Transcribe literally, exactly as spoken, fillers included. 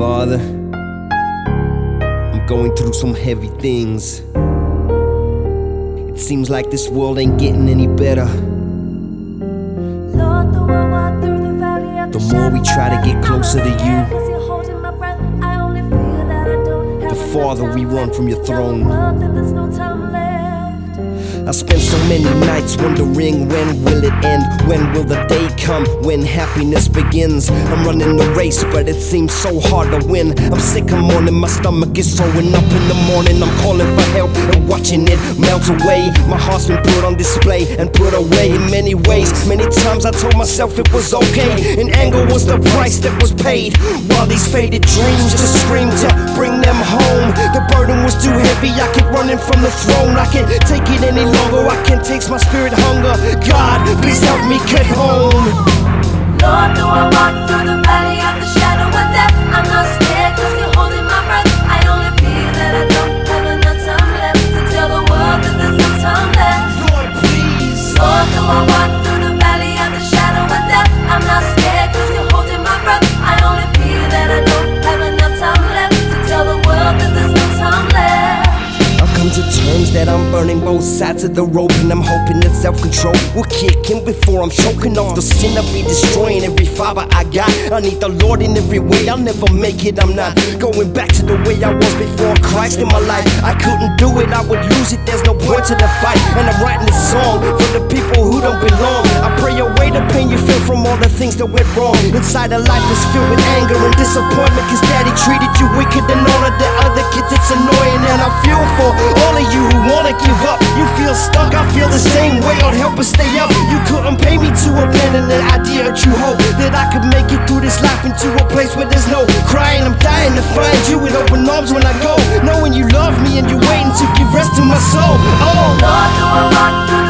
Father, I'm going through some heavy things. It seems like this world ain't getting any better. Lord, though I walk through the valley of the The more we try to get closer to you, the farther we run from your throne. I spent so many nights wondering, when will it end? When will the day come when happiness begins? I'm running the race, but it seems so hard to win. I'm sick of morning, my stomach is throwing up in the morning. I'm calling for help and watching it melt away. My heart's been put on display and put away in many ways. Many times I told myself it was okay, and anger was the price that was paid, while these faded dreams just screamed to bring them home. The burden was too heavy, I kept running from the throne. I can't take it any longer, I can't taste my spirit hunger. God, please help me get home. Lord, though I walk through the valley of the shadow of death, I'm not scared cause you're holding my breath. I only feel that I don't have enough time left to tell the world that there's no time left. Lord, please. Lord, though I walk through the valley of the shadow of death, I'm not scared cause you're holding my breath. I only feel that I don't have enough time left to tell the world that there's no time left. I've come to terms that I'm burning both sides of the rope, and I'm hoping that self-control will kick in before I'm choking off the sin I'll be destroying every fiber I got. I need the Lord in every way, I'll never make it. I'm not going back to the way I was before Christ in my life. I couldn't do it, I would lose it, there's no point to the fight. And I'm writing this song for the people who don't belong. I pray away the pain you feel from all the things that went wrong. Inside a life that's filled with anger and disappointment, cause daddy treated you wicked and all of the other kids. It's annoying, and I feel for all of you who wanna give up. You feel stuck, I feel the same way. Lord, help us stay up. You couldn't pay me to abandon the idea that you hope that I could make it through this life into a place where there's no crying. I'm dying to find you with open arms when I go, knowing you love me and you're waiting to give rest to my soul. Oh, Lord, though I walk through